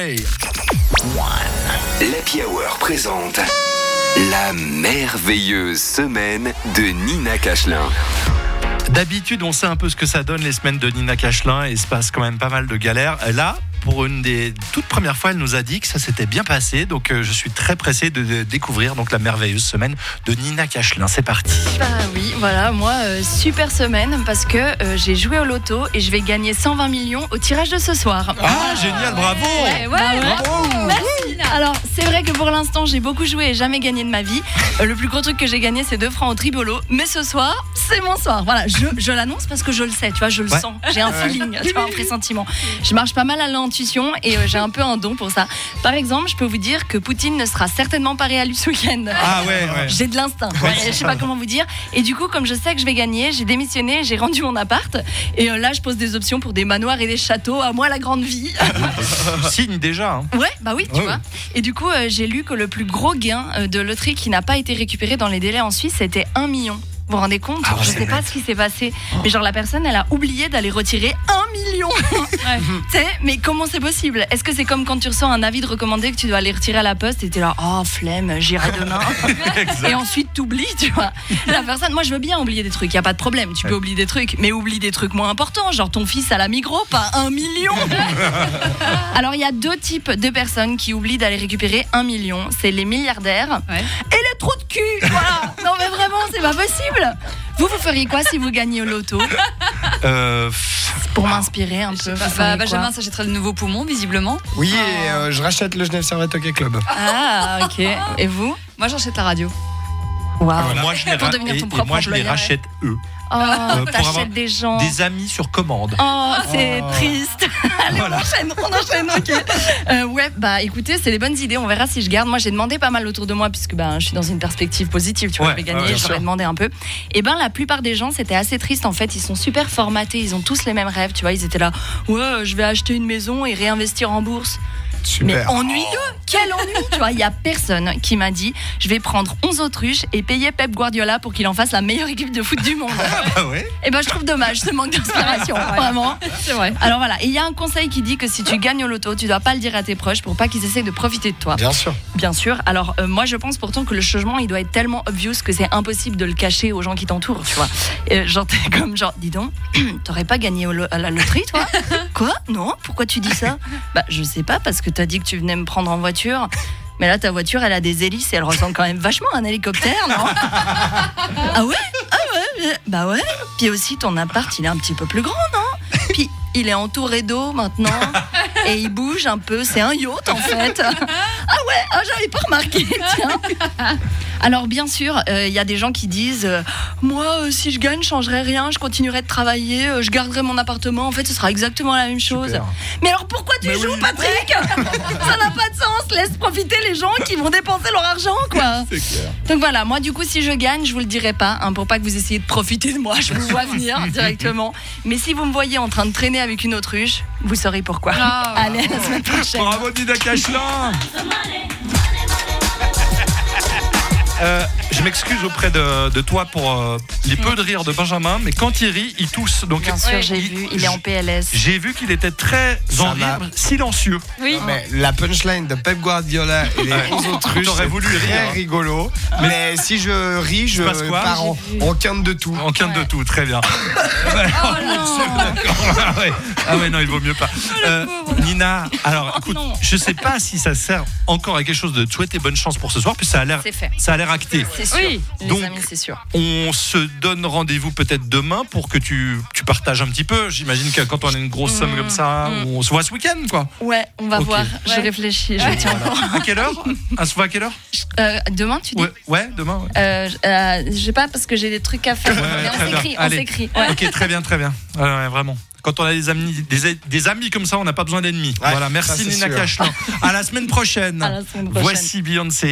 Way. L'Happy Hour présente la merveilleuse semaine de Nina Cachelin. D'habitude, on sait un peu ce que ça donne les semaines de Nina Cachelin et il se passe quand même pas mal de galères. Là, pour une des toutes premières fois, elle nous a dit que ça s'était bien passé. Donc, je suis très pressé de découvrir donc la merveilleuse semaine de Nina Cachelin. C'est parti. Bah oui, voilà, moi, super semaine parce que j'ai joué au loto et je vais gagner 120 millions au tirage de ce soir. Ah, génial, bravo. Bravo. Merci. Alors, c'est vrai que pour l'instant, j'ai beaucoup joué et jamais gagné de ma vie. Le plus gros truc que j'ai gagné, c'est 2 francs au tribolo. Mais ce soir, c'est mon soir. Voilà, je l'annonce parce que je le sais, tu vois, je le sens. J'ai un feeling, tu vois, un pressentiment. Je marche pas mal à l'intuition et j'ai un peu un don pour ça. Par exemple, je peux vous dire que Poutine ne sera certainement pas réélu ce week-end. Ah ouais. J'ai de l'instinct. Je sais pas comment vous dire. Et du coup, comme je sais que je vais gagner, j'ai démissionné, j'ai rendu mon appart. Et là, je pose des options pour des manoirs et des châteaux. À moi, la grande vie. Signe déjà. Hein. Ouais, bah oui, tu vois. Et du coup, j'ai lu que le plus gros gain de loterie qui n'a pas été récupéré dans les délais en Suisse, c'était 1 million. Vous vous rendez compte? Je sais pas ce qui s'est passé. Mais genre la personne, elle a oublié d'aller retirer 1 million. Mais comment c'est possible? Est-ce que c'est comme quand tu reçois un avis de recommandé que tu dois aller retirer à la poste et t'es là, oh flemme, j'irai demain. Et ensuite t'oublies, tu vois. La personne, moi je veux bien oublier des trucs, y a pas de problème, tu peux oublier des trucs, mais oublie des trucs moins importants, genre ton fils à la Migros, pas 1 million. Alors il y a 2 types de personnes qui oublient d'aller récupérer 1 million. C'est les milliardaires et les trous de cul. Voilà. Non mais vraiment, c'est pas possible. Vous feriez quoi si vous gagnez au loto? Pour m'inspirer un peu. Benjamin s'achèterait le nouveau poumon, visiblement. Oui, et je rachète le Genève Servette Hockey Club. Ah, ok. Et vous? Moi, j'achète la radio. Waouh. Moi, je les rachète eux. Oh, pour avoir des gens. Des amis sur commande. Oh, c'est triste. Allez, on enchaîne, ok. Ouais, bah écoutez, c'est des bonnes idées, on verra si je garde. Moi, j'ai demandé pas mal autour de moi, puisque je suis dans une perspective positive, tu vois, je vais gagner, j'aurais demandé un peu. Et la plupart des gens, c'était assez triste en fait, ils sont super formatés, ils ont tous les mêmes rêves, tu vois, ils étaient là, je vais acheter une maison et réinvestir en bourse. Super. Mais ennuyeux, quel ennui, tu vois, il y a personne qui m'a dit je vais prendre 11 autruches et payer Pep Guardiola pour qu'il en fasse la meilleure équipe de foot du monde. Et je trouve dommage ce manque d'inspiration, vraiment. C'est vrai. Alors voilà, et il y a un conseil qui dit que si tu gagnes au loto, tu dois pas le dire à tes proches pour pas qu'ils essayent de profiter de toi. Bien sûr. Alors moi je pense pourtant que le changement il doit être tellement obvious que c'est impossible de le cacher aux gens qui t'entourent, tu vois. Genre t'es comme dis donc, t'aurais pas gagné à la loterie toi? Quoi? Non, pourquoi tu dis ça? Je sais pas, parce que t'as dit que tu venais me prendre en voiture. Mais là, ta voiture, elle a des hélices et elle ressemble quand même vachement à un hélicoptère, non? Ah ouais? Bah ouais. Puis aussi, ton appart, il est un petit peu plus grand, non? Puis, il est entouré d'eau maintenant. Et il bouge un peu. C'est un yacht, en fait. Ah ouais? J'avais pas remarqué, tiens. Alors, bien sûr, il y a des gens qui disent moi, si je gagne, je changerai rien. Je continuerai de travailler. Je garderai mon appartement. En fait, ce sera exactement la même chose. Super. Mais alors, pourquoi tu joues, Patrick? Ça n'a pas de sens. Laisse profiter les gens qui vont dépenser leur argent, quoi. C'est clair. Donc voilà, moi du coup si je gagne, je vous le dirai pas, pour pas que vous essayiez de profiter de moi, je vous vois venir directement. Mais si vous me voyez en train de traîner avec une autruche, vous saurez pourquoi. Allez, à la semaine prochaine. Bravo Nina Cachelin. Je m'excuse auprès de toi pour les peu de rire de Benjamin, mais quand il rit, il tousse. Donc, bien sûr, j'ai vu, il est en PLS. J'ai vu qu'il était très silencieux. Oui. Mais la punchline de Pep Guardiola et les 11 autruches, T'aurais voulu c'est très rire. rigolo. Mais si je ris, je passe quoi? pars en quinte de tout. En quinte de tout, très bien. Ah ouais, non, il vaut mieux pas. Nina, alors écoute, je sais pas si ça sert encore à quelque chose de te souhaiter bonne chance pour ce soir, puis ça a l'air acté. C'est sûr. Oui. Les amis, c'est sûr. On se donne rendez-vous peut-être demain pour que tu partages un petit peu. J'imagine que quand on a une grosse somme comme ça, on se voit ce week-end, quoi. Ouais, on va voir. Je réfléchis, je tiens encore. À quelle heure? On se voit à quelle heure? Demain, tu dis? Ouais, demain. Je sais pas parce que j'ai des trucs à faire. Mais on s'écrit. Ouais. Ok, très bien. Vraiment. Quand on a des amis comme ça, on n'a pas besoin d'ennemis. Voilà, merci Nina Cachelin. À la semaine prochaine. À la semaine prochaine. Voici Beyoncé.